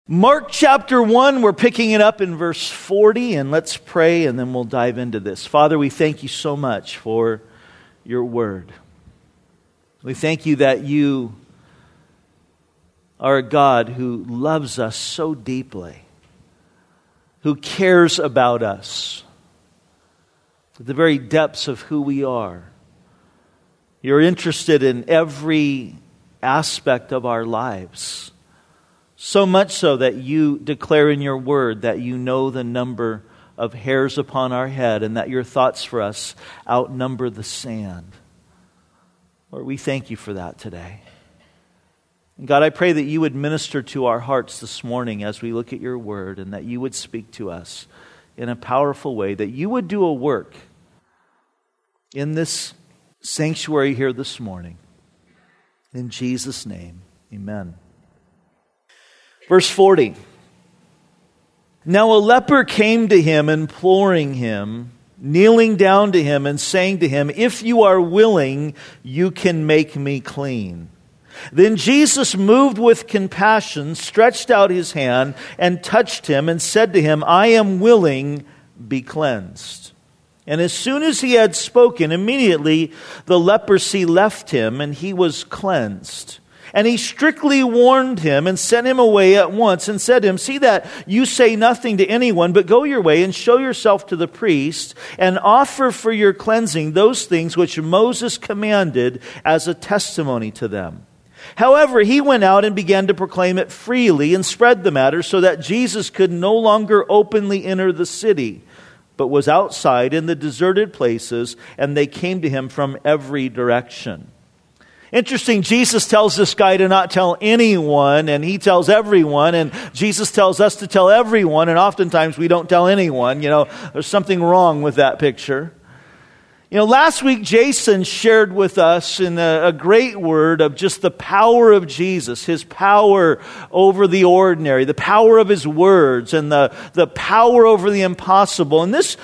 Mark chapter 1, we're picking it up in verse 40, and let's pray and then we'll dive into this. Father, we thank you so much for your word. We thank you that you are a God who loves us so deeply, who cares about us at the very depths of who we are. You're interested in every aspect of our lives. So much so that you declare in your word that you know the number of hairs upon our head and that your thoughts for us outnumber the sand. Lord, we thank you for that today. And God, I pray that you would minister to our hearts this morning as we look at your word, and that you would speak to us in a powerful way, that you would do a work in this sanctuary here this morning. In Jesus' name, amen. Verse 40, now a leper came to him, imploring him, kneeling down to him and saying to him, if you are willing, you can make me clean. Then Jesus, moved with compassion, stretched out his hand and touched him and said to him, I am willing, be cleansed. And as soon as he had spoken, immediately the leprosy left him and he was cleansed. And he strictly warned him and sent him away at once and said to him, see that you say nothing to anyone, but go your way and show yourself to the priest and offer for your cleansing those things which Moses commanded as a testimony to them. However, he went out and began to proclaim it freely and spread the matter so that Jesus could no longer openly enter the city, but was outside in the deserted places, and they came to him from every direction. Interesting, Jesus tells this guy to not tell anyone, and he tells everyone, and Jesus tells us to tell everyone, and oftentimes we don't tell anyone. There's something wrong with that picture. Last week Jason shared with us in a great word of just the power of Jesus, his power over the ordinary, the power of his words, and the power over the impossible. And this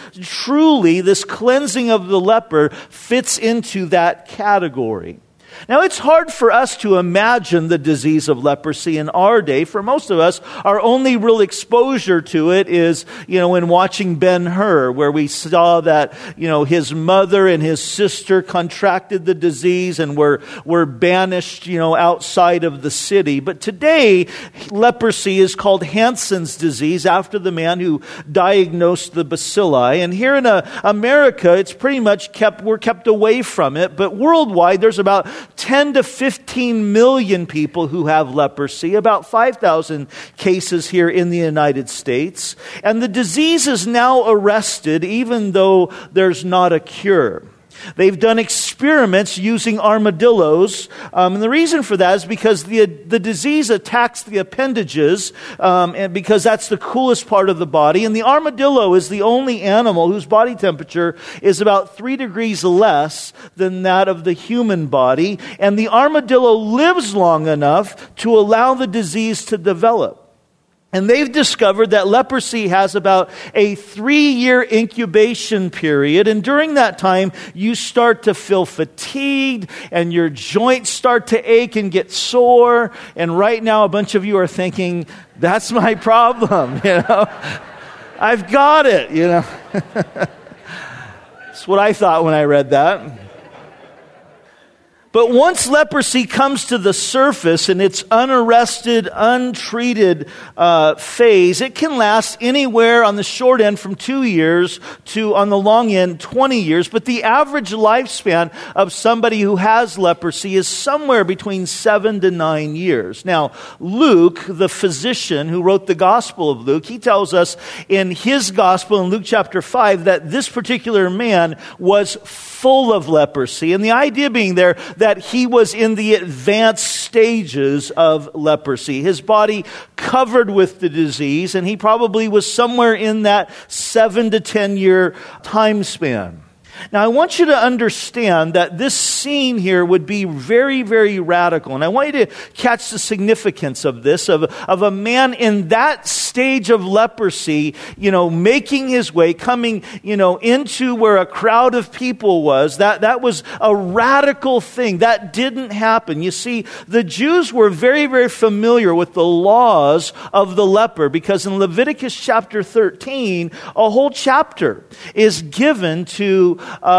cleansing of the leper fits into that category. Now, it's hard for us to imagine the disease of leprosy in our day. For most of us, our only real exposure to it is, in watching Ben-Hur, where we saw that, his mother and his sister contracted the disease and were banished, outside of the city. But today, leprosy is called Hansen's disease, after the man who diagnosed the bacilli. And here in America, it's pretty much we're kept away from it. But worldwide, there's about 10 to 15 million people who have leprosy, about 5,000 cases here in the United States. And the disease is now arrested even though there's not a cure. They've done experiments using armadillos, and the reason for that is because the disease attacks the appendages, and because that's the coolest part of the body. And the armadillo is the only animal whose body temperature is about 3 degrees less than that of the human body. And the armadillo lives long enough to allow the disease to develop. And they've discovered that leprosy has about a 3-year incubation period. And during that time, you start to feel fatigued and your joints start to ache and get sore. And right now, a bunch of you are thinking, that's my problem, I've got it, That's what I thought when I read that. But once leprosy comes to the surface in its unarrested, untreated phase, it can last anywhere on the short end from 2 years to, on the long end, 20 years. But the average lifespan of somebody who has leprosy is somewhere between 7 to 9 years. Now, Luke, the physician who wrote the Gospel of Luke, he tells us in his Gospel in Luke chapter 5 that this particular man was full of leprosy. And the idea being there that he was in the advanced stages of leprosy. His body covered with the disease, and he probably was somewhere in that 7 to 10 year time span. Now, I want you to understand that this scene here would be very, very radical. And I want you to catch the significance of this, of a man in that stage of leprosy, making his way, coming, into where a crowd of people was. That was a radical thing. That didn't happen. You see, the Jews were very, very familiar with the laws of the leper, because in Leviticus chapter 13, a whole chapter is given to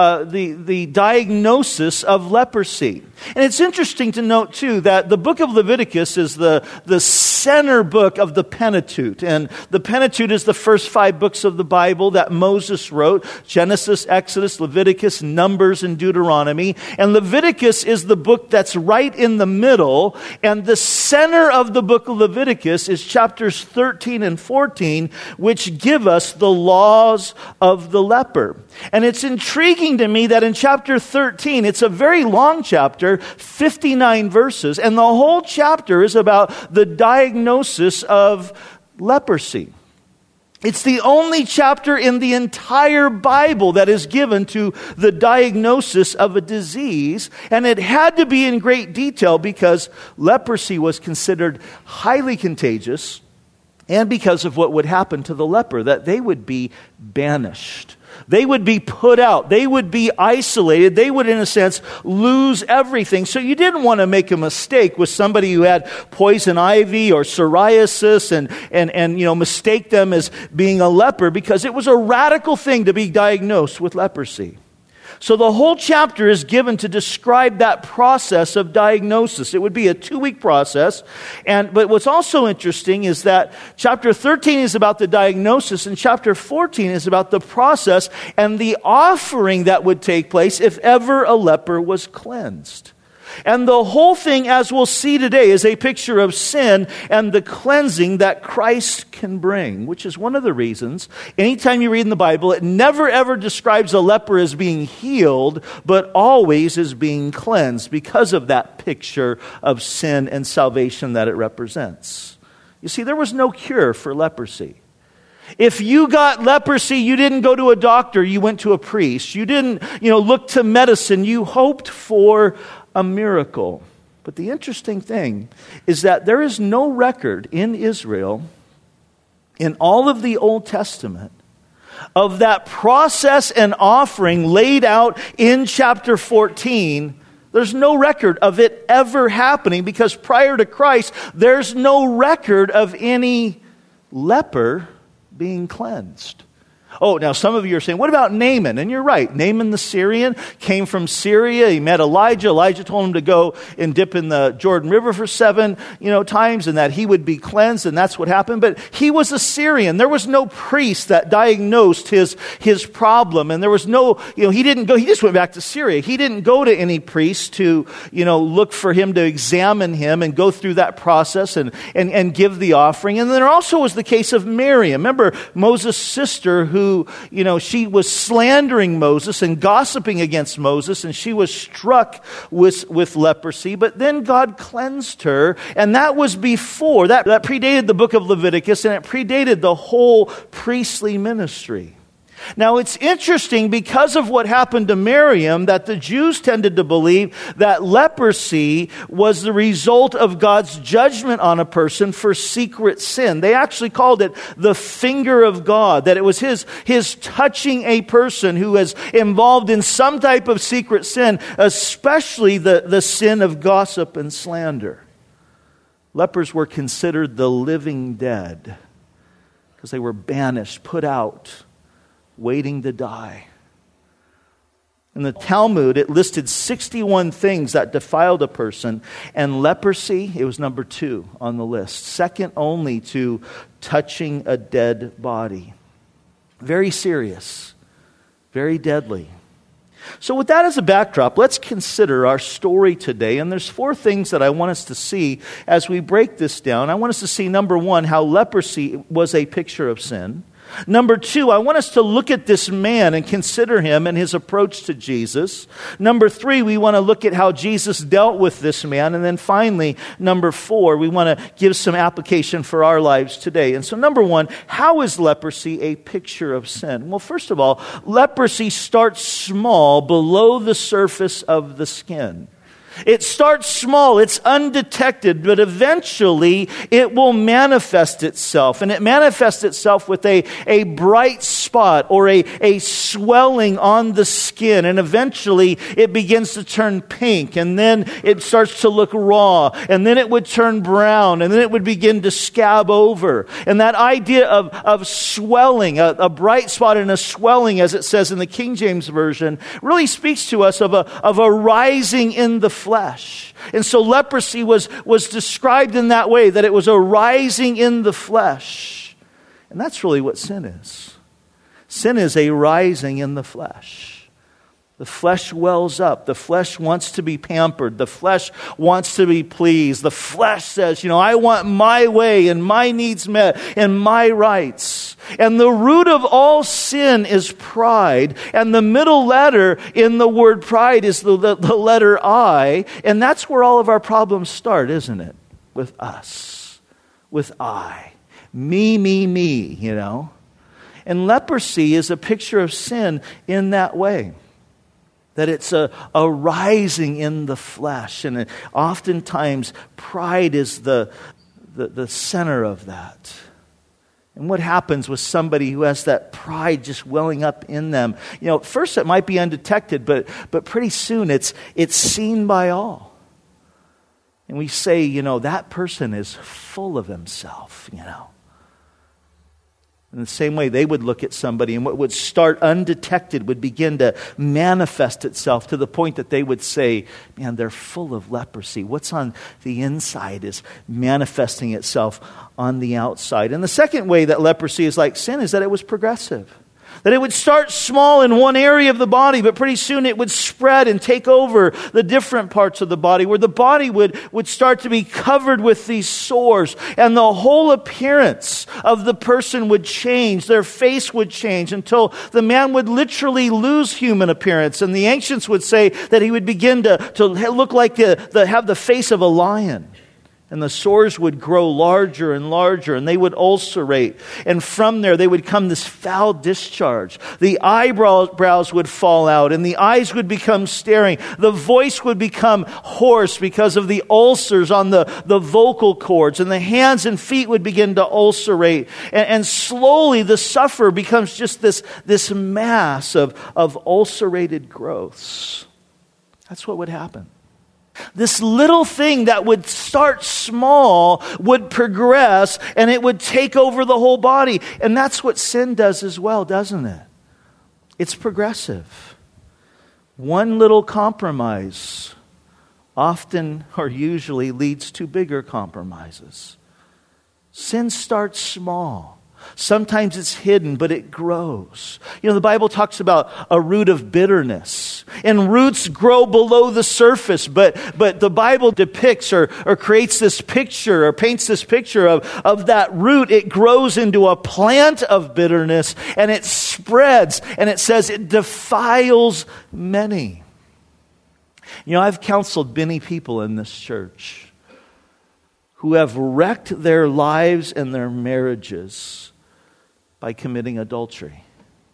the diagnosis of leprosy. And it's interesting to note, too, that the book of Leviticus is the center book of the Pentateuch. And the Pentateuch is the first 5 books of the Bible that Moses wrote: Genesis, Exodus, Leviticus, Numbers, and Deuteronomy. And Leviticus is the book that's right in the middle. And the center of the book of Leviticus is chapters 13 and 14, which give us the laws of the leper. And it's intriguing to me that in chapter 13, it's a very long chapter, 59 verses, and the whole chapter is about the diagnosis of leprosy. It's the only chapter in the entire Bible that is given to the diagnosis of a disease, and it had to be in great detail because leprosy was considered highly contagious, and because of what would happen to the leper, that they would be banished. They would be put out. They would be isolated. They would, in a sense, lose everything. So you didn't want to make a mistake with somebody who had poison ivy or psoriasis and mistake them as being a leper, because it was a radical thing to be diagnosed with leprosy. So the whole chapter is given to describe that process of diagnosis. It would be a 2-week process. But what's also interesting is that chapter 13 is about the diagnosis, and chapter 14 is about the process and the offering that would take place if ever a leper was cleansed. And the whole thing, as we'll see today, is a picture of sin and the cleansing that Christ can bring, which is one of the reasons, anytime you read in the Bible, it never ever describes a leper as being healed, but always as being cleansed, because of that picture of sin and salvation that it represents. You see, there was no cure for leprosy. If you got leprosy, you didn't go to a doctor, you went to a priest. You didn't, look to medicine, you hoped for a miracle. But the interesting thing is that there is no record in Israel, in all of the Old Testament, of that process and offering laid out in chapter 14. There's no record of it ever happening, because prior to Christ, there's no record of any leper being cleansed. Oh, now some of you are saying, what about Naaman? And you're right. Naaman the Syrian came from Syria. He met Elijah. Elijah told him to go and dip in the Jordan River for 7, times, and that he would be cleansed, and that's what happened. But he was a Syrian. There was no priest that diagnosed his problem, and there was no, he didn't go, he just went back to Syria. He didn't go to any priest to, look for him to examine him and go through that process and give the offering. And then there also was the case of Miriam. Remember Moses' sister who, she was slandering Moses and gossiping against Moses, and she was struck with leprosy, but then God cleansed her, and that was before, that predated the book of Leviticus, and it predated the whole priestly ministry. Now, it's interesting, because of what happened to Miriam, that the Jews tended to believe that leprosy was the result of God's judgment on a person for secret sin. They actually called it the finger of God, that it was his touching a person who was involved in some type of secret sin, especially the sin of gossip and slander. Lepers were considered the living dead because they were banished, put out, waiting to die. In the Talmud, it listed 61 things that defiled a person, and leprosy, it was number 2 on the list, second only to touching a dead body. Very serious, very deadly. So with that as a backdrop, let's consider our story today. And there's 4 things that I want us to see as we break this down. I want us to see, number 1, how leprosy was a picture of sin. Number two, I want us to look at this man and consider him and his approach to Jesus. Number three, we want to look at how Jesus dealt with this man. And then finally, number four, we want to give some application for our lives today. And so number one, how is leprosy a picture of sin? Well, first of all, leprosy starts small below the surface of the skin. It starts small, it's undetected, but eventually it will manifest itself. And it manifests itself with a bright spot or a swelling on the skin. And eventually it begins to turn pink. And then it starts to look raw. And then it would turn brown. And then it would begin to scab over. And that idea of swelling, a bright spot and a swelling, as it says in the King James Version, really speaks to us of a rising in the flesh. And so leprosy was described in that way, that it was a rising in the flesh. And that's really what sin is. Sin is a rising in the flesh. The flesh wells up. The flesh wants to be pampered. The flesh wants to be pleased. The flesh says, I want my way and my needs met and my rights. And the root of all sin is pride. And the middle letter in the word pride is the letter I. And that's where all of our problems start, isn't it? With us. With I. Me. And leprosy is a picture of sin in that way. That it's a rising in the flesh. And oftentimes pride is the center of that. And what happens with somebody who has that pride just welling up in them? At first it might be undetected, but pretty soon it's seen by all. And we say, that person is full of himself, In the same way, they would look at somebody, and what would start undetected would begin to manifest itself to the point that they would say, man, they're full of leprosy. What's on the inside is manifesting itself on the outside. And the second way that leprosy is like sin is that it was progressive. That it would start small in one area of the body, but pretty soon it would spread and take over the different parts of the body, where the body would start to be covered with these sores, and the whole appearance of the person would change. Their face would change until the man would literally lose human appearance. And the ancients would say that he would begin to look like have the face of a lion. And the sores would grow larger and larger, and they would ulcerate. And from there, they would come this foul discharge. The eyebrows would fall out, and the eyes would become staring. The voice would become hoarse because of the ulcers on the vocal cords. And the hands and feet would begin to ulcerate. And slowly, the sufferer becomes just this mass of ulcerated growths. That's what would happen. This little thing that would start small would progress, and it would take over the whole body. And that's what sin does as well, doesn't it? It's progressive. One little compromise often or usually leads to bigger compromises. Sin starts small. Sometimes it's hidden, but it grows. The Bible talks about a root of bitterness. And roots grow below the surface, but the Bible depicts or creates this picture or paints this picture of that root. It grows into a plant of bitterness, and it spreads, and it says it defiles many. I've counseled many people in this church who have wrecked their lives and their marriages by committing adultery.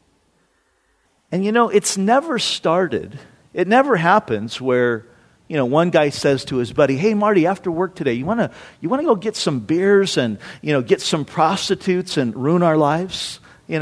And it's never started. It never happens where, one guy says to his buddy, hey, Marty, after work today, you want to go get some beers and, get some prostitutes and ruin our lives? It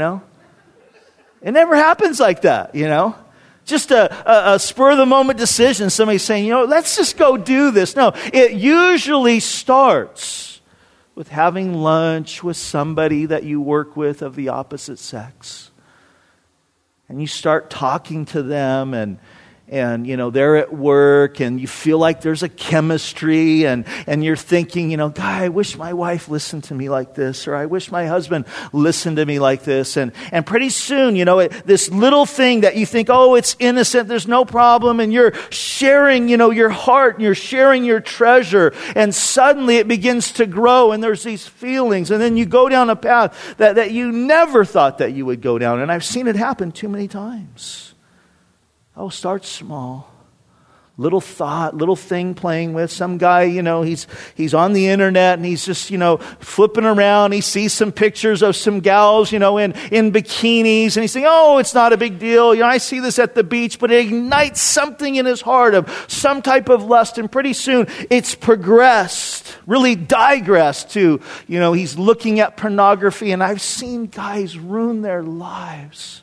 never happens like that, Just a spur-of-the-moment decision, somebody saying, let's just go do this. No, it usually starts with having lunch with somebody that you work with of the opposite sex. And you start talking to them, and And, they're at work and you feel like there's a chemistry and you're thinking, God, I wish my wife listened to me like this, or I wish my husband listened to me like this. And pretty soon, this little thing that you think, oh, it's innocent, there's no problem. And you're sharing, your heart, and you're sharing your treasure. And suddenly it begins to grow and there's these feelings. And then you go down a path that you never thought that you would go down. And I've seen it happen too many times. Oh, start small. Little thought, little thing playing with. Some guy, he's on the internet and he's just, flipping around. He sees some pictures of some gals, in bikinis. And he's saying, oh, it's not a big deal. I see this at the beach. But it ignites something in his heart of some type of lust. And pretty soon it's progressed, really digressed to, he's looking at pornography. And I've seen guys ruin their lives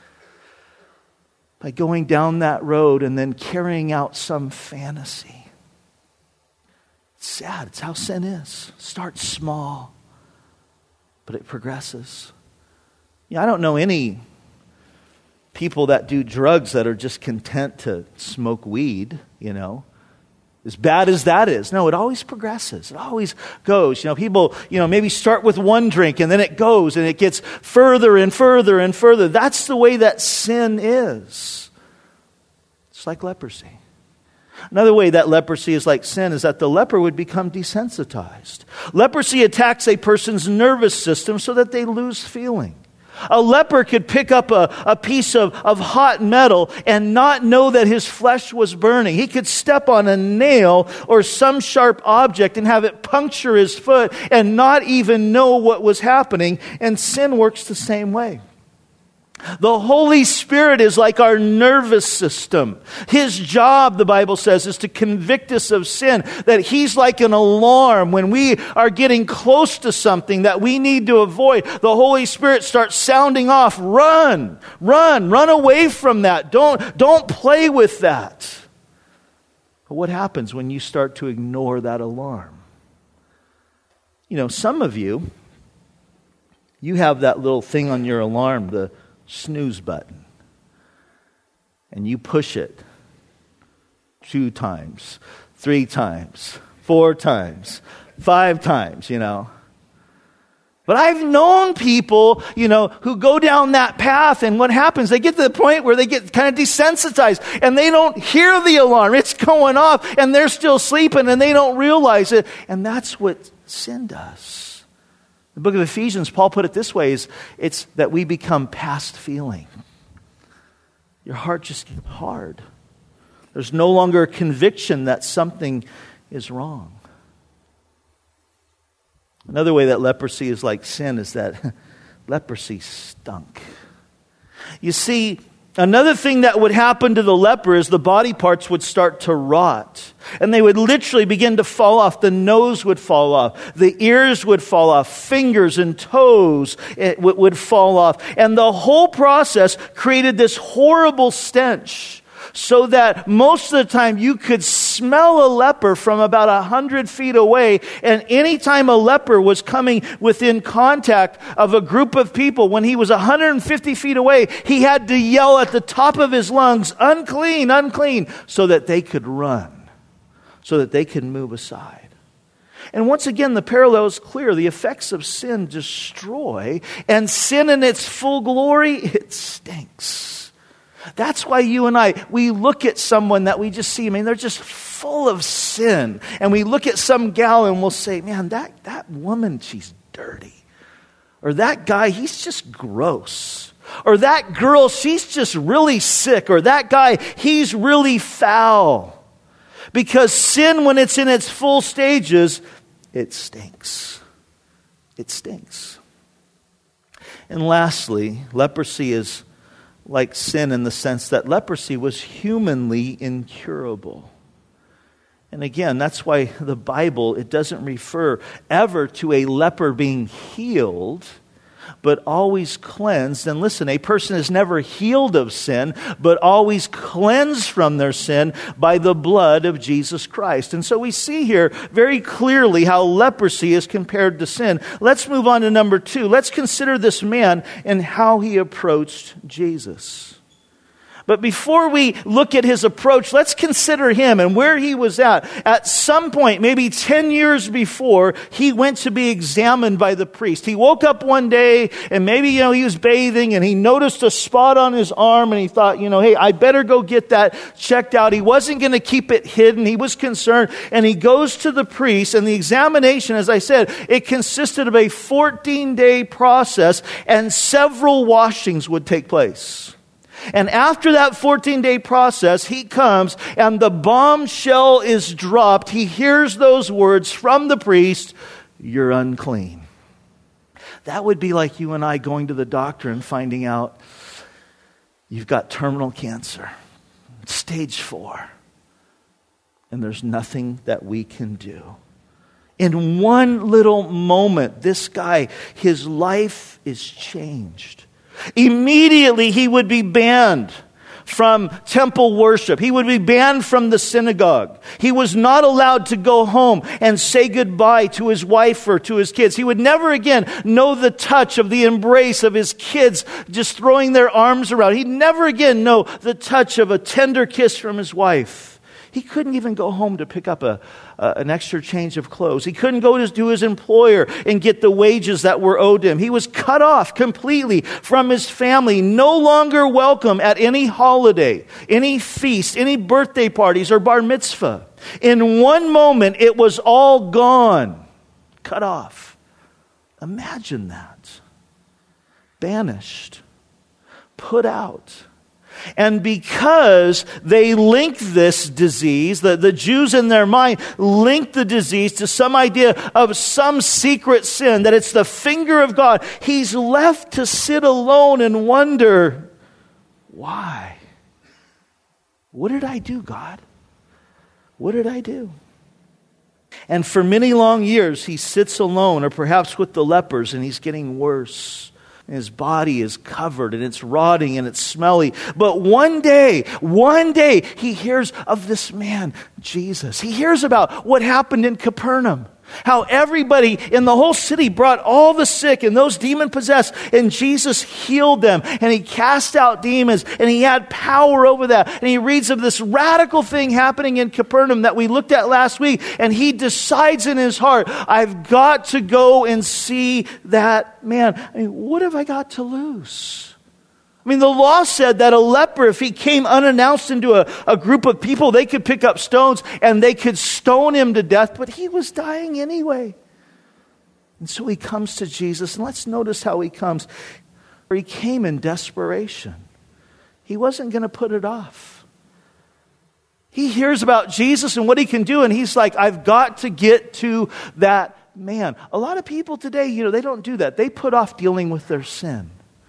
by going down that road and then carrying out some fantasy. It's sad. It's how sin is. Starts small, but it progresses. I don't know any people that do drugs that are just content to smoke weed, as bad as that is. No, it always progresses. It always goes. People, maybe start with one drink and then it goes and it gets further and further and further. That's the way that sin is. It's like leprosy. Another way that leprosy is like sin is that the leper would become desensitized. Leprosy attacks a person's nervous system so that they lose feeling. A leper could pick up a piece of hot metal and not know that his flesh was burning. He could step on a nail or some sharp object and have it puncture his foot and not even know what was happening. And sin works the same way. The Holy Spirit is like our nervous system. His job, the Bible says, is to convict us of sin. That He's like an alarm. When we are getting close to something that we need to avoid, the Holy Spirit starts sounding off. Run away from that. Don't play with that. But what happens when you start to ignore that alarm? Some of you have that little thing on your alarm, the snooze button, and you push it 2 times, 3 times, 4 times, 5 times, But I've known people, who go down that path, and what happens? They get to the point where they get kind of desensitized and they don't hear the alarm. It's going off and they're still sleeping and they don't realize it. And that's what sin does. The book of Ephesians, Paul put it this way, it's that we become past feeling. Your heart just gets hard. There's no longer a conviction that something is wrong. Another way that leprosy is like sin is that leprosy stunk. You see, another thing that would happen to the leper is the body parts would start to rot. And they would literally begin to fall off. The nose would fall off. The ears would fall off. Fingers and toes would fall off. And the whole process created this horrible stench. So that most of the time you could smell a leper from about 100 feet away. And anytime a leper was coming within contact of a group of people, when he was 150 feet away, he had to yell at the top of his lungs, unclean, unclean, so that they could run, so that they could move aside. And once again, the parallel is clear. The effects of sin destroy, and sin in its full glory, it stinks. That's why you and I, we look at someone that we just see, they're just full of sin. And we look at some gal and we'll say, man, that woman, she's dirty. Or that guy, he's just gross. Or that girl, she's just really sick. Or that guy, he's really foul. Because sin, when it's in its full stages, it stinks. It stinks. And lastly, leprosy is like sin in the sense that leprosy was humanly incurable. And again, that's why the Bible, it doesn't refer ever to a leper being healed, but always cleansed. And listen, a person is never healed of sin, but always cleansed from their sin by the blood of Jesus Christ. And so we see here very clearly how leprosy is compared to sin. Let's move on to number 2. Let's consider this man and how he approached Jesus. But before we look at his approach, let's consider him and where he was at. At some point, maybe 10 years before, he went to be examined by the priest. He woke up one day and maybe, he was bathing and he noticed a spot on his arm and he thought, hey, I better go get that checked out. He wasn't going to keep it hidden. He was concerned. And he goes to the priest, and the examination, as I said, it consisted of a 14-day process, and several washings would take place. And after that 14-day process, he comes and the bombshell is dropped. He hears those words from the priest, "You're unclean." That would be like you and I going to the doctor and finding out you've got terminal cancer, stage 4, and there's nothing that we can do. In one little moment, this guy, his life is changed. Immediately, he would be banned from temple worship. He would be banned from the synagogue. He was not allowed to go home and say goodbye to his wife or to his kids. He would never again know the touch of the embrace of his kids just throwing their arms around. He'd never again know the touch of a tender kiss from his wife. He couldn't even go home to pick up an extra change of clothes. He couldn't go to his employer and get the wages that were owed him. He was cut off completely from his family, no longer welcome at any holiday, any feast, any birthday parties or bar mitzvah. In one moment, it was all gone, cut off. Imagine that. Banished, put out. And because they linked this disease, the Jews in their mind linked the disease to some idea of some secret sin, that it's the finger of God, he's left to sit alone and wonder, why? What did I do, God? What did I do? And for many long years, he sits alone, or perhaps with the lepers, and he's getting worse. His body is covered and it's rotting and it's smelly. But one day, he hears of this man, Jesus. He hears about what happened in Capernaum. How everybody in the whole city brought all the sick and those demon-possessed, and Jesus healed them, and he cast out demons, and he had power over that. And he reads of this radical thing happening in Capernaum that we looked at last week, and he decides in his heart, I've got to go and see that man. What have I got to lose? The law said that a leper, if he came unannounced into a group of people, they could pick up stones and they could stone him to death, but he was dying anyway. And so he comes to Jesus, and let's notice how he comes. He came in desperation. He wasn't going to put it off. He hears about Jesus and what he can do, and he's like, I've got to get to that man. A lot of people today, they don't do that. They put off dealing with their sin.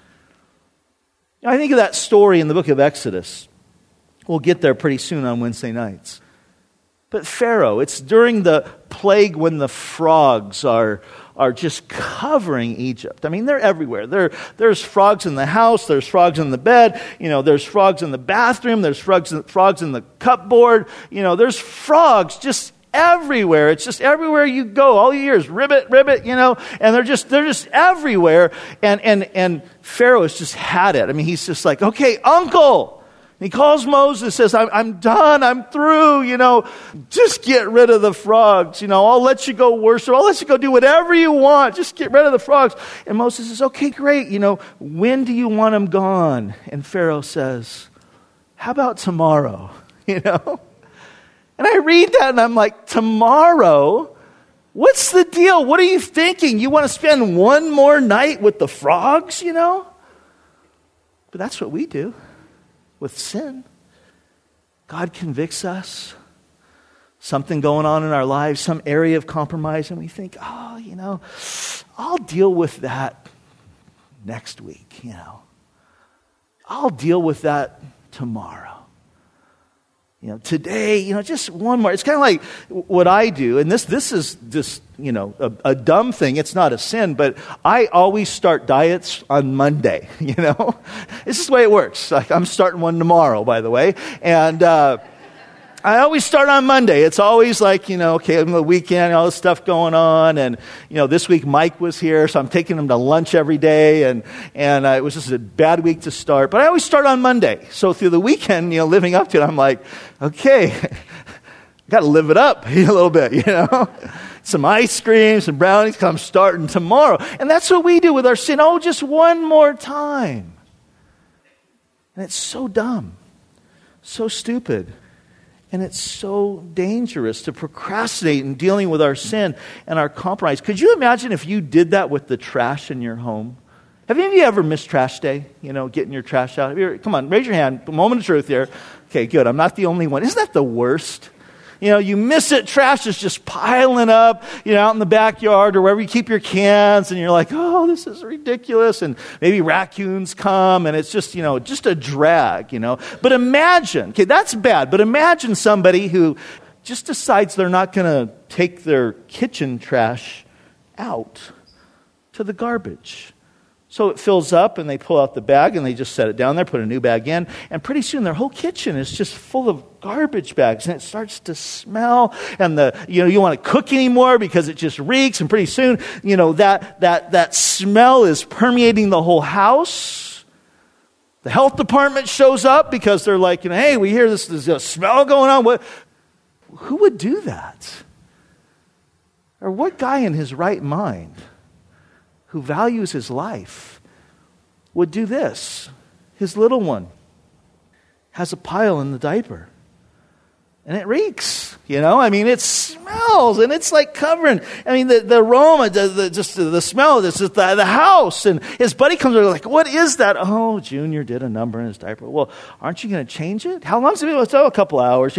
I think of that story in the book of Exodus. We'll get there pretty soon on Wednesday nights. But Pharaoh, it's during the plague when the frogs are just covering Egypt. They're everywhere. There's frogs in the house, there's frogs in the bed, there's frogs in the bathroom, there's frogs in the cupboard, there's frogs just everywhere. It's just everywhere you go. All you hear is ribbit, and they're just everywhere. And Pharaoh has just had it. He's just like, okay, uncle. He calls Moses, says, I'm done, I'm through, just get rid of the frogs. I'll let you go worship. I'll let you go do whatever you want. Just get rid of the frogs. And Moses says, okay, great. When do you want them gone? And Pharaoh says, how about tomorrow? And I read that and I'm like, tomorrow? What's the deal? What are you thinking? You want to spend one more night with the frogs, But that's what we do with sin. God convicts us. Something going on in our lives, some area of compromise, and we think, I'll deal with that next week, I'll deal with that tomorrow. Today, just one more. It's kind of like what I do, and this is just, a dumb thing. It's not a sin, but I always start diets on Monday, This is the way it works. Like, I'm starting one tomorrow, by the way. And I always start on Monday. It's always like, okay, the weekend, all this stuff going on. And, this week Mike was here, so I'm taking him to lunch every day. And it was just a bad week to start. But I always start on Monday. So through the weekend, living up to it, I'm like, okay, got to live it up a little bit, Some ice cream, some brownies, because I'm starting tomorrow. And that's what we do with our sin. Oh, just one more time. And it's so dumb, so stupid. And it's so dangerous to procrastinate in dealing with our sin and our compromise. Could you imagine if you did that with the trash in your home? Have any of you ever missed trash day? Getting your trash out? Come on, raise your hand. Moment of truth here. Okay, good. I'm not the only one. Isn't that the worst? You miss it. Trash is just piling up, out in the backyard or wherever you keep your cans. And you're like, oh, this is ridiculous. And maybe raccoons come and it's just, just a drag, But imagine, okay, that's bad. But imagine somebody who just decides they're not going to take their kitchen trash out to the garbage. So it fills up and they pull out the bag and they just set it down there, put a new bag in. And pretty soon their whole kitchen is just full of garbage bags and it starts to smell. And you don't want to cook anymore because it just reeks. And pretty soon, that smell is permeating the whole house. The health department shows up because they're like, hey, we hear there's a smell going on. Who would do that? Or what guy in his right mind who values his life would do this? His little one has a pile in the diaper. And it reeks, it smells and it's like covering. The aroma, the smell, this is the house. And his buddy comes over like, what is that? Oh, Junior did a number in his diaper. Well, aren't you going to change it? How long's it been? Oh, a couple hours.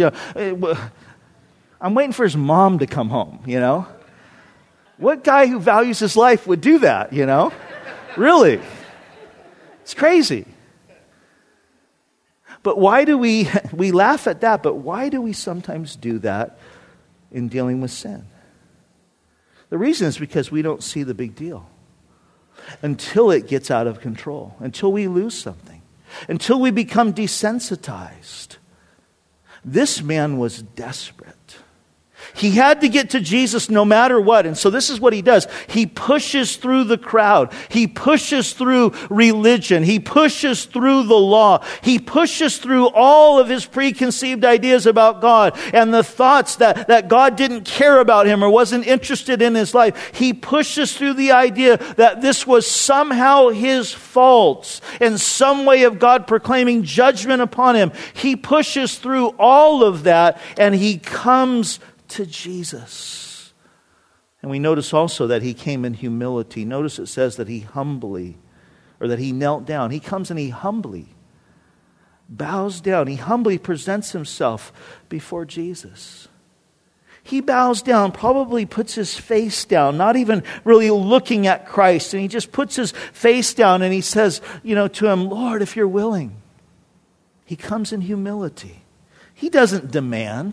I'm waiting for his mom to come home, What guy who values his life would do that, Really? It's crazy. But why do we laugh at that, but why do we sometimes do that in dealing with sin? The reason is because we don't see the big deal until it gets out of control, until we lose something, until we become desensitized. This man was desperate. He had to get to Jesus no matter what. And so this is what he does. He pushes through the crowd. He pushes through religion. He pushes through the law. He pushes through all of his preconceived ideas about God and the thoughts that God didn't care about him or wasn't interested in his life. He pushes through the idea that this was somehow his fault and some way of God proclaiming judgment upon him. He pushes through all of that and he comes to Jesus. And we notice also that he came in humility. Notice it says that he knelt down. He comes and he humbly bows down. He humbly presents himself before Jesus. He bows down, probably puts his face down, not even really looking at Christ. And he just puts his face down and he says, to him, Lord, if you're willing. He comes in humility. He doesn't demand.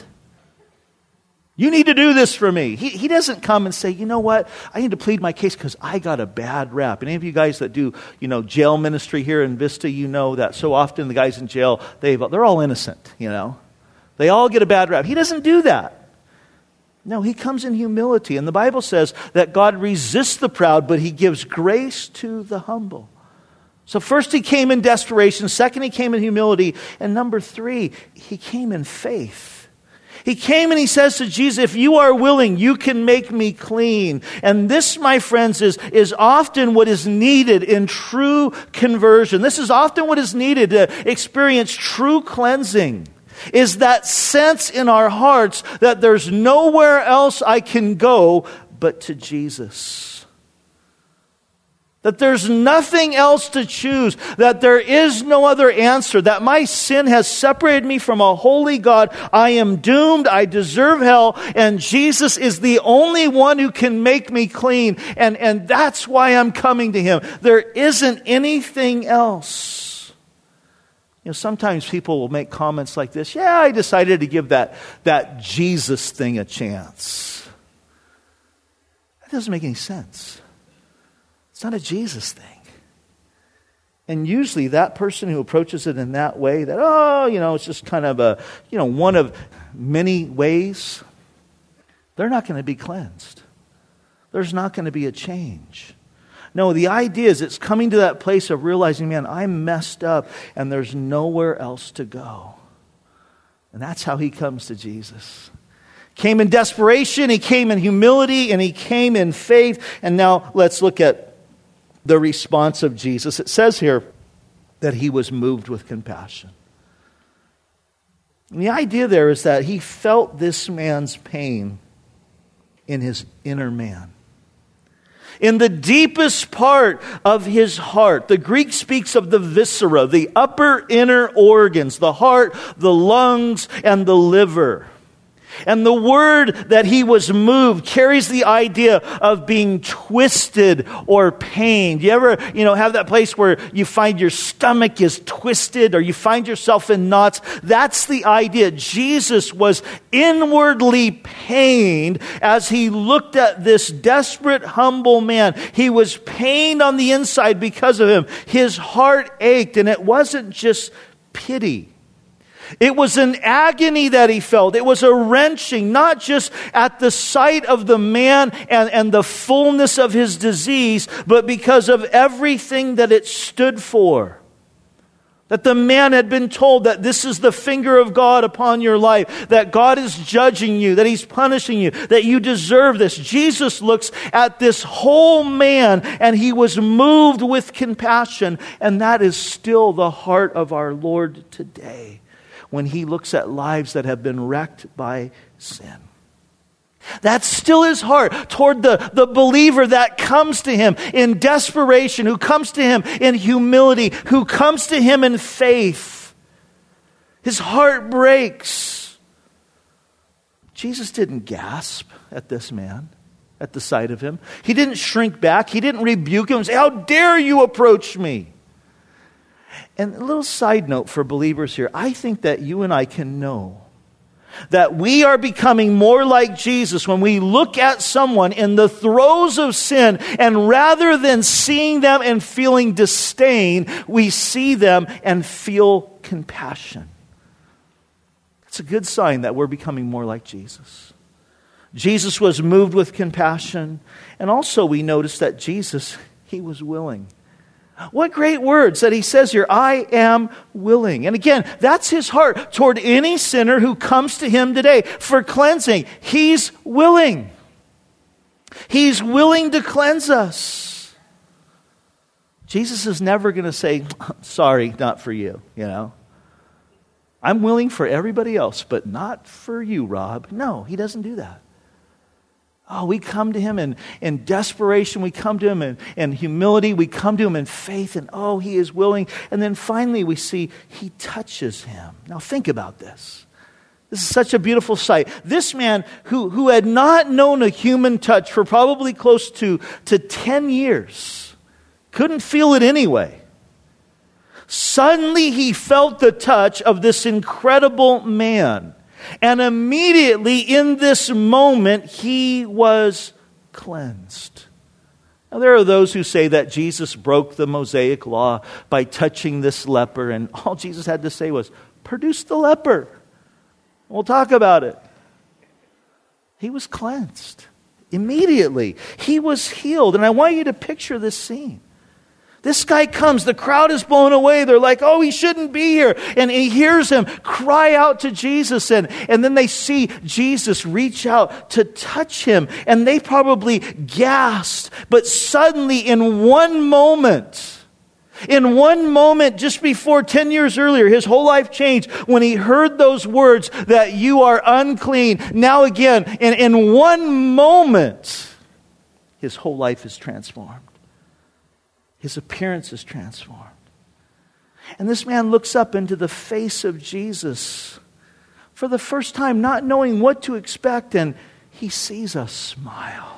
You need to do this for me. He doesn't come and say, you know what, I need to plead my case because I got a bad rap. And any of you guys that do, jail ministry here in Vista, that so often the guys in jail, they're all innocent, They all get a bad rap. He doesn't do that. No, he comes in humility. And the Bible says that God resists the proud, but he gives grace to the humble. So first he came in desperation. Second, he came in humility. And number 3, he came in faith. He came and he says to Jesus, if you are willing, you can make me clean. And this, my friends, is often what is needed in true conversion. This is often what is needed to experience true cleansing. Is that sense in our hearts that there's nowhere else I can go but to Jesus. That there's nothing else to choose. That there is no other answer. That my sin has separated me from a holy God. I am doomed. I deserve hell. And Jesus is the only one who can make me clean. And that's why I'm coming to him. There isn't anything else. Sometimes people will make comments like this. Yeah, I decided to give that Jesus thing a chance. That doesn't make any sense. It's not a Jesus thing. And usually that person who approaches it in that way, that, it's just kind of a, one of many ways, they're not going to be cleansed. There's not going to be a change. No, the idea is it's coming to that place of realizing, man, I'm messed up and there's nowhere else to go. And that's how he comes to Jesus. Came in desperation, he came in humility, and he came in faith. And now let's look at the response of Jesus. It says here that he was moved with compassion. And the idea there is that he felt this man's pain in his inner man. In the deepest part of his heart. The Greek speaks of the viscera, the upper inner organs, the heart, the lungs, and the liver. And the word that he was moved carries the idea of being twisted or pained. You ever, have that place where you find your stomach is twisted or you find yourself in knots? That's the idea. Jesus was inwardly pained as he looked at this desperate, humble man. He was pained on the inside because of him. His heart ached, and it wasn't just pity. It was an agony that he felt. It was a wrenching, not just at the sight of the man and the fullness of his disease, but because of everything that it stood for. That the man had been told that this is the finger of God upon your life, that God is judging you, that he's punishing you, that you deserve this. Jesus looks at this whole man and he was moved with compassion, and that is still the heart of our Lord today. When he looks at lives that have been wrecked by sin. That's still his heart toward the believer that comes to him in desperation, who comes to him in humility, who comes to him in faith. His heart breaks. Jesus didn't gasp at this man, at the sight of him. He didn't shrink back. He didn't rebuke him and say, "How dare you approach me?" And a little side note for believers here. I think that you and I can know that we are becoming more like Jesus when we look at someone in the throes of sin, and rather than seeing them and feeling disdain, we see them and feel compassion. It's a good sign that we're becoming more like Jesus. Jesus was moved with compassion, and also we notice that Jesus, he was willing. What great words that he says here, "I am willing." And again, that's his heart toward any sinner who comes to him today for cleansing. He's willing. He's willing to cleanse us. Jesus is never going to say, "Sorry, not for you," "I'm willing for everybody else, but not for you, Rob." No, he doesn't do that. Oh, we come to him in desperation. We come to him in humility. We come to him in faith. And he is willing. And then finally we see he touches him. Now think about this. This is such a beautiful sight. This man who had not known a human touch for probably close to 10 years, couldn't feel it anyway. Suddenly he felt the touch of this incredible man. And immediately in this moment, he was cleansed. Now, there are those who say that Jesus broke the Mosaic law by touching this leper, and all Jesus had to say was, "Produce the leper. We'll talk about it." He was cleansed. Immediately, he was healed. And I want you to picture this scene. This guy comes, the crowd is blown away. They're like, "Oh, he shouldn't be here." And he hears him cry out to Jesus. And then they see Jesus reach out to touch him. And they probably gasped. But suddenly, in one moment, just before 10 years earlier, his whole life changed when he heard those words that "you are unclean." Now again, in one moment, his whole life is transformed. His appearance is transformed. And this man looks up into the face of Jesus for the first time, not knowing what to expect, and he sees a smile.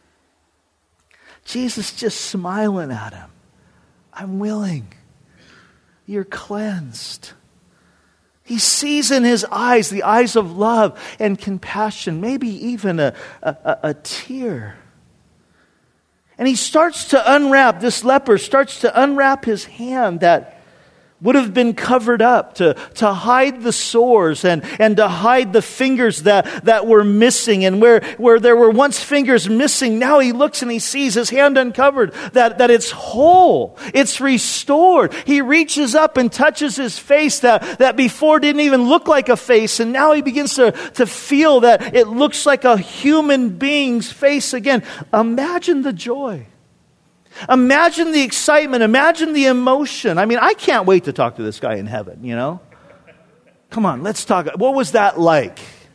Jesus just smiling at him. "I'm willing. You're cleansed." He sees in his eyes, the eyes of love and compassion, maybe even a tear. And he starts to unwrap, this leper starts to unwrap his hand that would have been covered up to hide the sores and to hide the fingers that were missing. And where there were once fingers missing, now he looks and he sees his hand uncovered, that it's whole, it's restored. He reaches up and touches his face that before didn't even look like a face. And now he begins to feel that it looks like a human being's face again. Imagine the joy. Imagine the excitement. Imagine the emotion. I mean, I can't wait to talk to this guy in heaven, you know? Come on, let's talk. What was that like?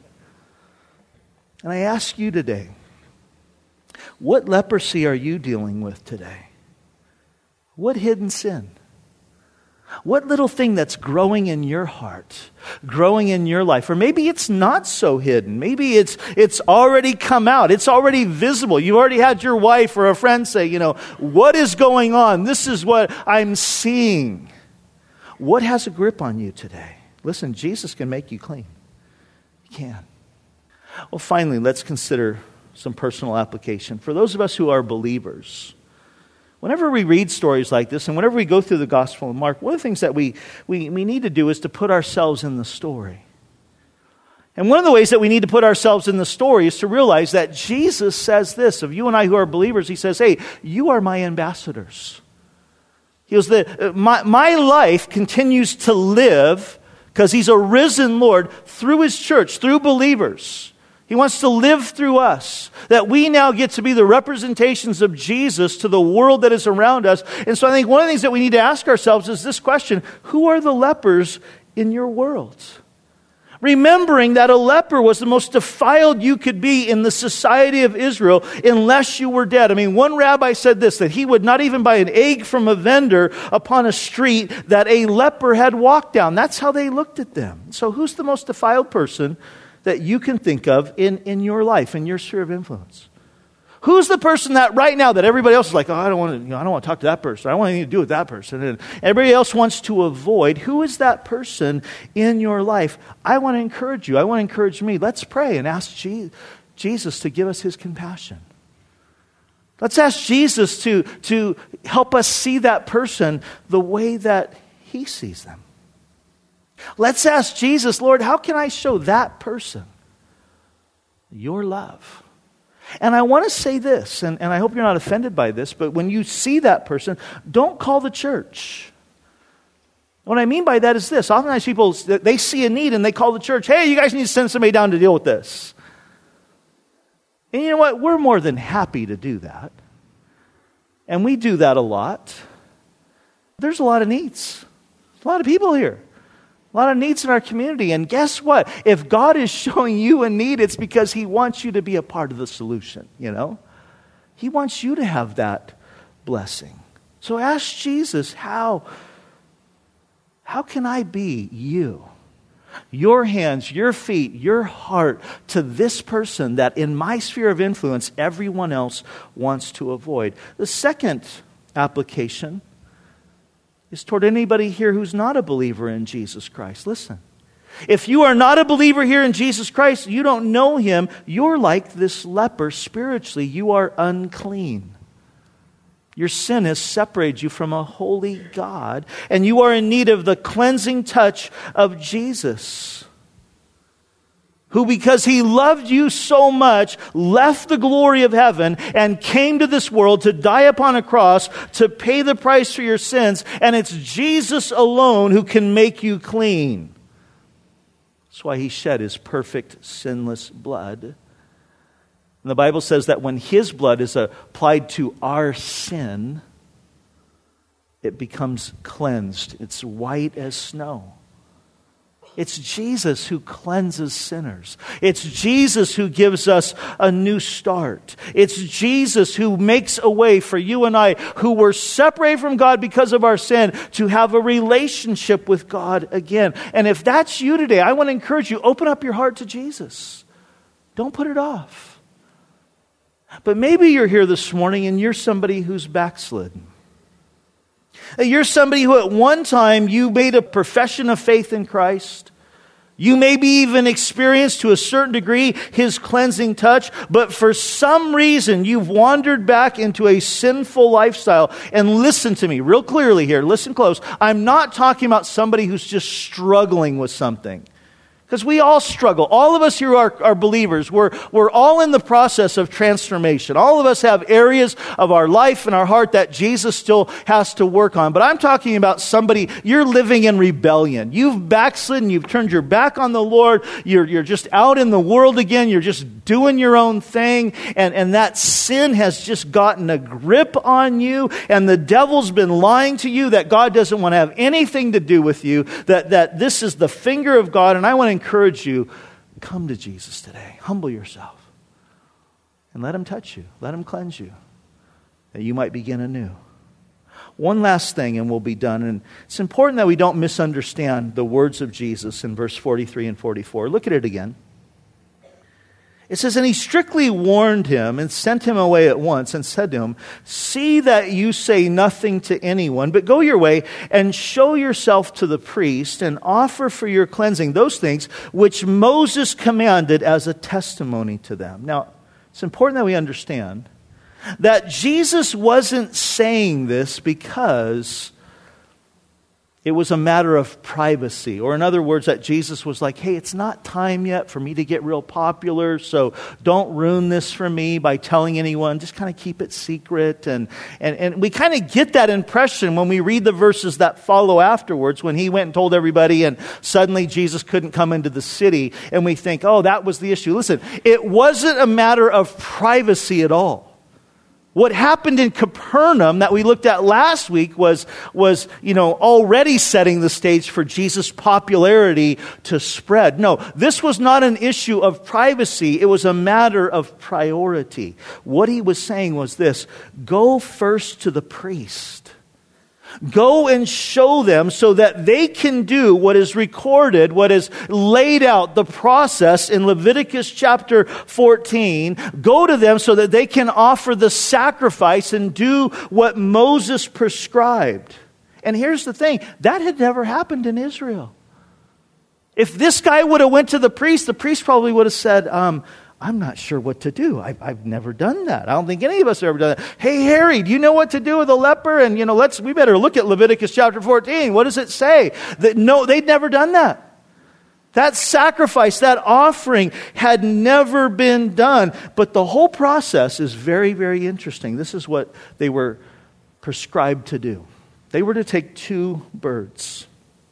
And I ask you today, what leprosy are you dealing with today? What hidden sin? What little thing that's growing in your heart, growing in your life? Or maybe it's not so hidden. Maybe it's already come out. It's already visible. You already had your wife or a friend say, you know, what is going on? This is what I'm seeing. What has a grip on you today? Listen, Jesus can make you clean. He can. Well, finally, let's consider some personal application. For those of us who are believers, whenever we read stories like this, and whenever we go through the Gospel of Mark, one of the things that we need to do is to put ourselves in the story. And one of the ways that we need to put ourselves in the story is to realize that Jesus says this of you and I who are believers. He says, hey, you are my ambassadors. He goes, my life continues to live because He's a risen Lord through His church, through believers. He wants to live through us, that we now get to be the representations of Jesus to the world that is around us. And so I think one of the things that we need to ask ourselves is this question: who are the lepers in your world? Remembering that a leper was the most defiled you could be in the society of Israel unless you were dead. I mean, one rabbi said this, that he would not even buy an egg from a vendor upon a street that a leper had walked down. That's how they looked at them. So who's the most defiled person that you can think of in your life, in your sphere of influence? Who's the person that right now that everybody else is like, oh, I don't want to talk to that person. I don't want anything to do with that person. And everybody else wants to avoid. Who is that person in your life? I want to encourage you. I want to encourage me. Let's pray and ask Jesus to give us His compassion. Let's ask Jesus to help us see that person the way that He sees them. Let's ask Jesus, Lord, how can I show that person your love? And I want to say this, and I hope you're not offended by this, but when you see that person, don't call the church. What I mean by that is this. Oftentimes people, they see a need and they call the church, hey, you guys need to send somebody down to deal with this. And you know what? We're more than happy to do that. And we do that a lot. There's a lot of needs. A lot of people here. A lot of needs in our community. And guess what? If God is showing you a need, it's because He wants you to be a part of the solution, you know? He wants you to have that blessing. So ask Jesus, how can I be you? Your hands, your feet, your heart to this person that in my sphere of influence everyone else wants to avoid. The second application is toward anybody here who's not a believer in Jesus Christ. Listen, if you are not a believer here in Jesus Christ, you don't know Him, you're like this leper spiritually. You are unclean. Your sin has separated you from a holy God, and you are in need of the cleansing touch of Jesus, who, because He loved you so much, left the glory of heaven and came to this world to die upon a cross to pay the price for your sins. And it's Jesus alone who can make you clean. That's why He shed His perfect, sinless blood. And the Bible says that when His blood is applied to our sin, it becomes cleansed. It's white as snow. It's Jesus who cleanses sinners. It's Jesus who gives us a new start. It's Jesus who makes a way for you and I, who were separated from God because of our sin, to have a relationship with God again. And if that's you today, I want to encourage you, open up your heart to Jesus. Don't put it off. But maybe you're here this morning and you're somebody who's backslidden. You're somebody who at one time you made a profession of faith in Christ. You maybe even experienced to a certain degree His cleansing touch, but for some reason you've wandered back into a sinful lifestyle. And listen to me real clearly here. Listen close. I'm not talking about somebody who's just struggling with something. Because we all struggle. All of us here are believers. We're all in the process of transformation. All of us have areas of our life and our heart that Jesus still has to work on. But I'm talking about somebody, you're living in rebellion. You've backslidden. You've turned your back on the Lord. You're just out in the world again. You're just doing your own thing. And that sin has just gotten a grip on you. And the devil's been lying to you that God doesn't want to have anything to do with you. That this is the finger of God. And I want to encourage you, come to Jesus today. Humble yourself. And let Him touch you. Let Him cleanse you. That you might begin anew. One last thing and we'll be done. And it's important that we don't misunderstand the words of Jesus in verse 43 and 44. Look at it again. It says, and He strictly warned him and sent him away at once and said to him, see that you say nothing to anyone, but go your way and show yourself to the priest and offer for your cleansing those things which Moses commanded as a testimony to them. Now, it's important that we understand that Jesus wasn't saying this because it was a matter of privacy. Or in other words, that Jesus was like, hey, it's not time yet for me to get real popular, so don't ruin this for me by telling anyone. Just kind of keep it secret. And we kind of get that impression when we read the verses that follow afterwards, when He went and told everybody and suddenly Jesus couldn't come into the city. And we think, oh, that was the issue. Listen, it wasn't a matter of privacy at all. What happened in Capernaum that we looked at last week was already setting the stage for Jesus' popularity to spread. No, this was not an issue of privacy. It was a matter of priority. What He was saying was this: go first to the priest. Go and show them so that they can do what is recorded, what is laid out, the process in Leviticus chapter 14. Go to them so that they can offer the sacrifice and do what Moses prescribed. And here's the thing, that had never happened in Israel. If this guy would have went to the priest probably would have said, I'm not sure what to do. I've never done that. I don't think any of us have ever done that. Hey, Harry, do you know what to do with a leper? And, we better look at Leviticus chapter 14. What does it say? No, they'd never done that. That sacrifice, that offering had never been done. But the whole process is very, very interesting. This is what they were prescribed to do. They were to take two birds.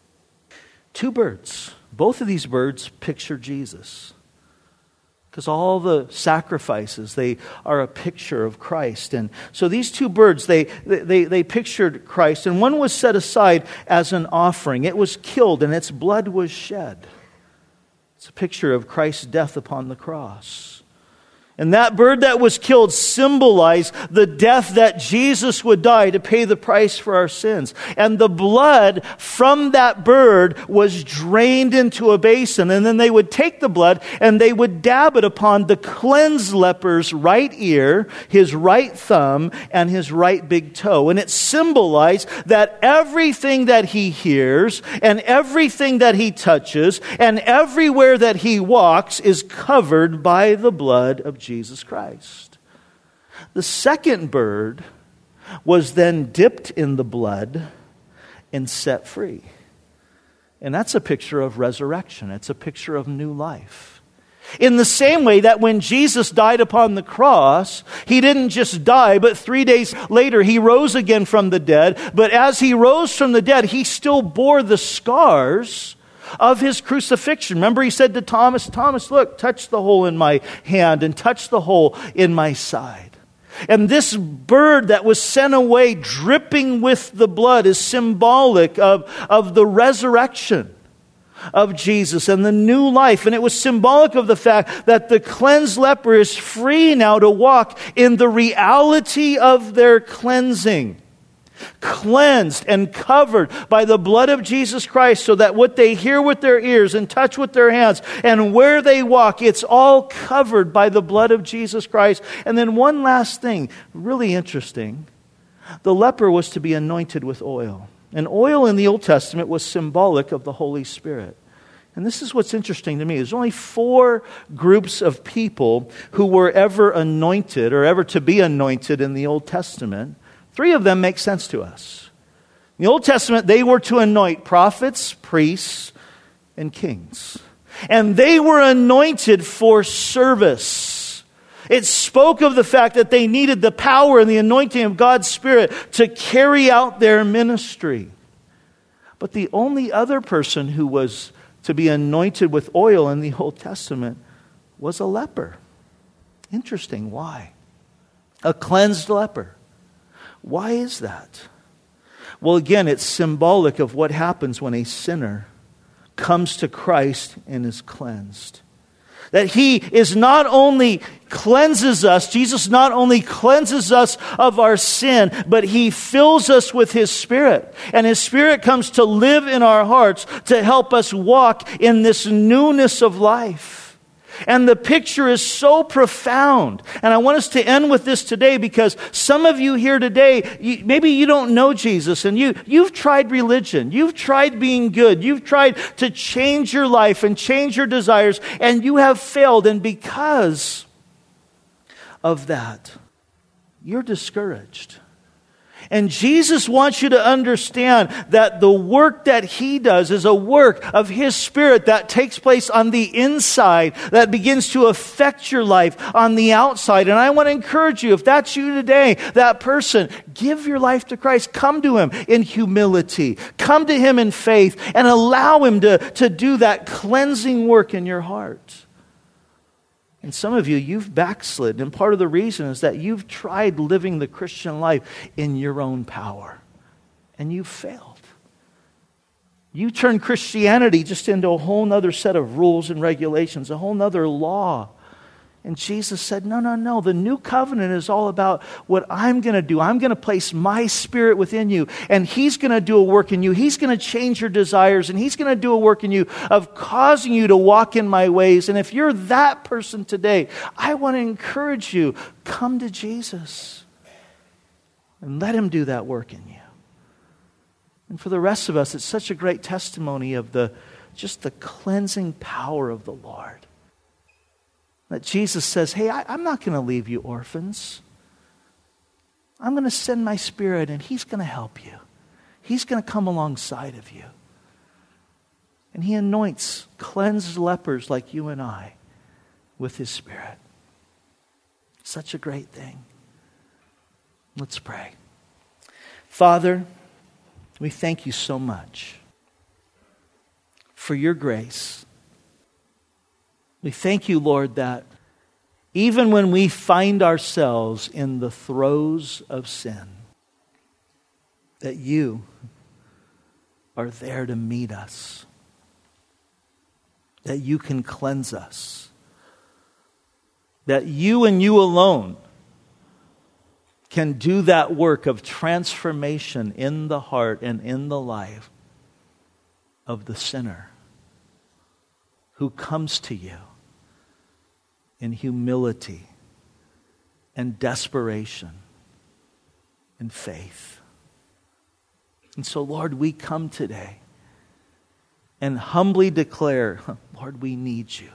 Two birds. Both of these birds picture Jesus. Because all the sacrifices, they are a picture of Christ. And so these two birds, they pictured Christ. And one was set aside as an offering. It was killed and its blood was shed. It's a picture of Christ's death upon the cross. And that bird that was killed symbolized the death that Jesus would die to pay the price for our sins. And the blood from that bird was drained into a basin. And then they would take the blood and they would dab it upon the cleansed leper's right ear, his right thumb, and his right big toe. And it symbolized that everything that he hears and everything that he touches and everywhere that he walks is covered by the blood of Jesus Christ. The second bird was then dipped in the blood and set free. And that's a picture of resurrection. It's a picture of new life. In the same way that when Jesus died upon the cross, He didn't just die, but 3 days later He rose again from the dead. But as He rose from the dead, He still bore the scars of His crucifixion. Remember, He said to Thomas, Thomas, look, touch the hole in my hand and touch the hole in my side. And this bird that was sent away dripping with the blood is symbolic of the resurrection of Jesus and the new life. And it was symbolic of the fact that the cleansed leper is free now to walk in the reality of their cleansing. Cleansed and covered by the blood of Jesus Christ, so that what they hear with their ears and touch with their hands and where they walk, it's all covered by the blood of Jesus Christ. And then one last thing, really interesting. The leper was to be anointed with oil. And oil in the Old Testament was symbolic of the Holy Spirit. And this is what's interesting to me. There's only 4 groups of people who were ever anointed or ever to be anointed in the Old Testament. 3 of them make sense to us. In the Old Testament, they were to anoint prophets, priests, and kings. And they were anointed for service. It spoke of the fact that they needed the power and the anointing of God's Spirit to carry out their ministry. But the only other person who was to be anointed with oil in the Old Testament was a leper. Interesting. Why? A cleansed leper. Why is that? Well, again, it's symbolic of what happens when a sinner comes to Christ and is cleansed. That He is not only cleanses us, Jesus not only cleanses us of our sin, but He fills us with His Spirit. And His Spirit comes to live in our hearts to help us walk in this newness of life. And the picture is so profound. And I want us to end with this today because some of you here today, maybe you don't know Jesus and you've tried religion. You've tried being good. You've tried to change your life and change your desires and you have failed. And because of that, you're discouraged. And Jesus wants you to understand that the work that He does is a work of His Spirit that takes place on the inside, that begins to affect your life on the outside. And I want to encourage you, if that's you today, that person, give your life to Christ. Come to Him in humility. Come to Him in faith and allow Him to do that cleansing work in your heart. And some of you, you've backslid. And part of the reason is that you've tried living the Christian life in your own power. And you've failed. You turned Christianity just into a whole other set of rules and regulations, a whole other law. And Jesus said, no. The new covenant is all about what I'm going to do. I'm going to place my Spirit within you. And He's going to do a work in you. He's going to change your desires. And He's going to do a work in you of causing you to walk in my ways. And if you're that person today, I want to encourage you, come to Jesus. And let Him do that work in you. And for the rest of us, it's such a great testimony of just the cleansing power of the Lord. That Jesus says, hey, I'm not going to leave you orphans. I'm going to send my Spirit and He's going to help you. He's going to come alongside of you. And He anoints cleansed lepers like you and I with His Spirit. Such a great thing. Let's pray. Father, we thank You so much for Your grace. We thank You, Lord, that even when we find ourselves in the throes of sin, that You are there to meet us, that You can cleanse us, that You and You alone can do that work of transformation in the heart and in the life of the sinner who comes to You in humility and desperation and faith. And so, Lord, we come today and humbly declare, Lord, we need You.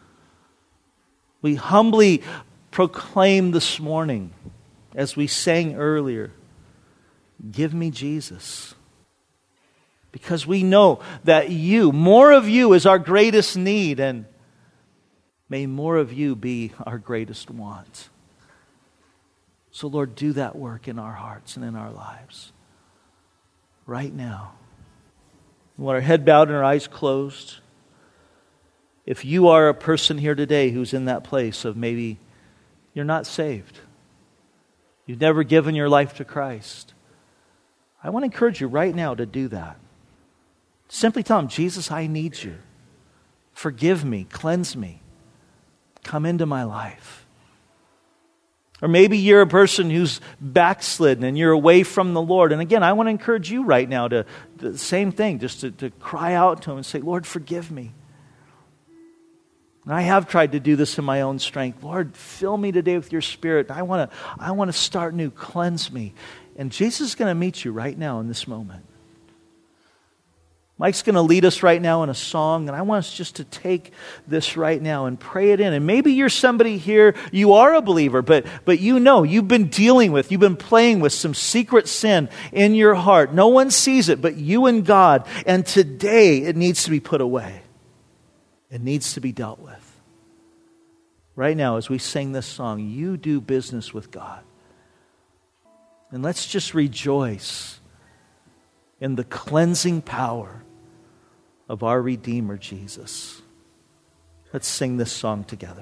We humbly proclaim this morning, as we sang earlier, give me Jesus. Because we know that You, more of You is our greatest need, and may more of You be our greatest want. So, Lord, do that work in our hearts and in our lives right now. With our head bowed and our eyes closed, if you are a person here today who's in that place of maybe you're not saved, you've never given your life to Christ, I want to encourage you right now to do that. Simply tell Him, Jesus, I need You. Forgive me, cleanse me. Come into my life. Or maybe you're a person who's backslidden and you're away from the Lord. And again, I want to encourage you right now to the same thing, just to cry out to Him and say, Lord, forgive me. And I have tried to do this in my own strength. Lord, fill me today with Your Spirit. I want to start new. Cleanse me. And Jesus is going to meet you right now in this moment. Mike's going to lead us right now in a song, and I want us just to take this right now and pray it in. And maybe you're somebody here, you are a believer, but you know, you've been playing with some secret sin in your heart. No one sees it but you and God. And today it needs to be put away. It needs to be dealt with. Right now, as we sing this song, you do business with God. And let's just rejoice in the cleansing power of our Redeemer, Jesus. Let's sing this song together.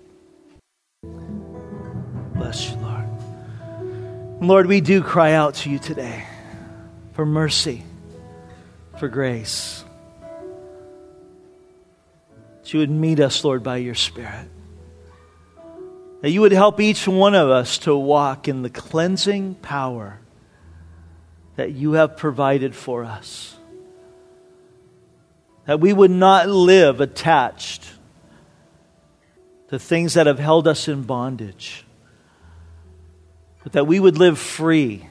Bless you, Lord. Lord, we do cry out to you today for mercy, for grace. That you would meet us, Lord, by your Spirit. That you would help each one of us to walk in the cleansing power that you have provided for us. That we would not live attached to things that have held us in bondage. But that we would live free,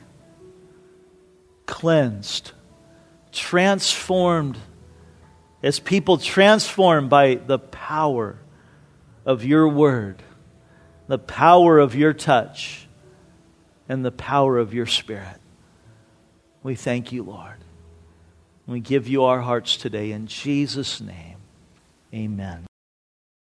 cleansed, transformed, as people transformed by the power of your word, the power of your touch, and the power of your Spirit. We thank you, Lord. We give you our hearts today in Jesus' name. Amen.